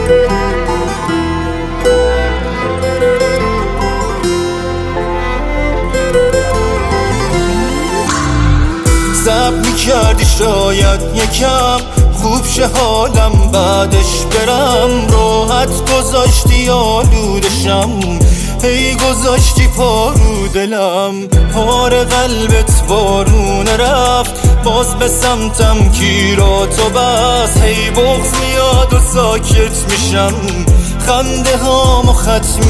صبر میکردی شاید یکم خوب شه حالم، بعدش برم. راحت گذاشتی آلودشم، هی گذاشتی پارو دلم. پار قلبت بارونه رفت، باز به سمتم گیراتو بس. هی بغض میاد و ساکت میشم، خنده هامو خط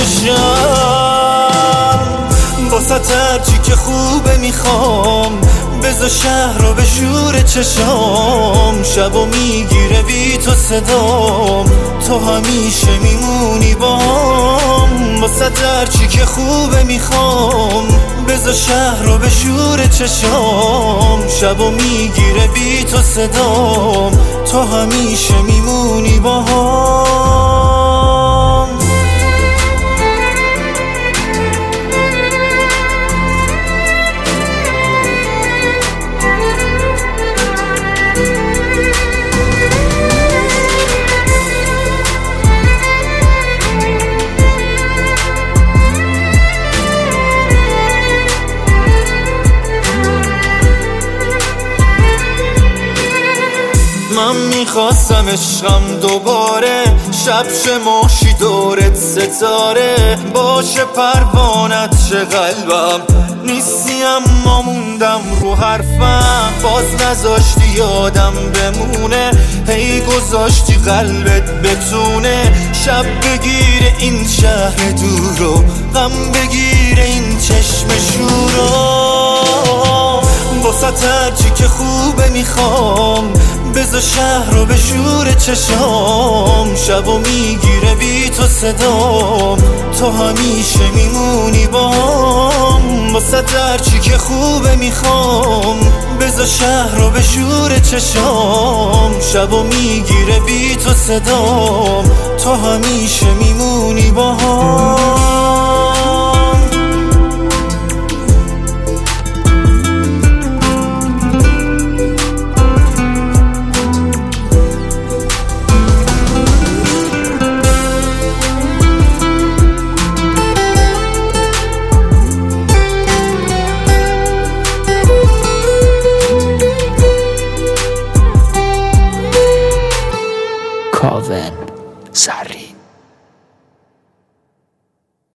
میکشم. واسه هرچی که خوبه میخوام، بذار شهر رو به شور چشام. شبو میگیره بی تو صدام، تو همیشه میمونی بام. واسه هرچی که خوبه میخوام، بذار شهر رو به شور چشام. شبو میگیره بی تو صدام، تو همیشه میمونی بام. من میخواستم عشقم دوباره، شب شماشی دورت ستاره. باشه پروانت شه قلبم، نیستی اما موندم رو حرفم. باز نذاشتی یادم بمونه، هی گذاشتی قلبت بتونه. شب بگیره این شهر دورو، غم بگیره این چشم شورو. واسه هرچی که خوبه میخوام، بذار شهر رو به شور چشام. شبو میگیره بی تو صدام، تو همیشه میمونی بام. واسه هرچی که خوبه میخوام، بذار شهر رو به شور چشام. شبو میگیره بی تو صدام، تو همیشه میمونی بام. کاوه سری